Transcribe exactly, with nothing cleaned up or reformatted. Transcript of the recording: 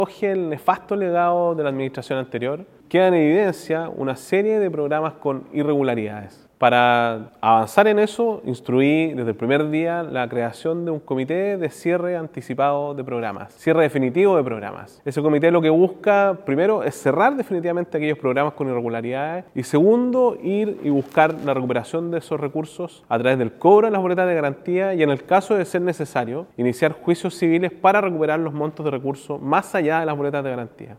recoge el nefasto legado de la administración anterior, queda en evidencia una serie de programas con irregularidades. Para avanzar en eso, instruí desde el primer día la creación de un comité de cierre anticipado de programas, cierre definitivo de programas. Ese comité lo que busca, primero, es cerrar definitivamente aquellos programas con irregularidades y segundo, ir y buscar la recuperación de esos recursos a través del cobro de las boletas de garantía y, en el caso de ser necesario, iniciar juicios civiles para recuperar los montos de recursos más allá de las boletas de garantía.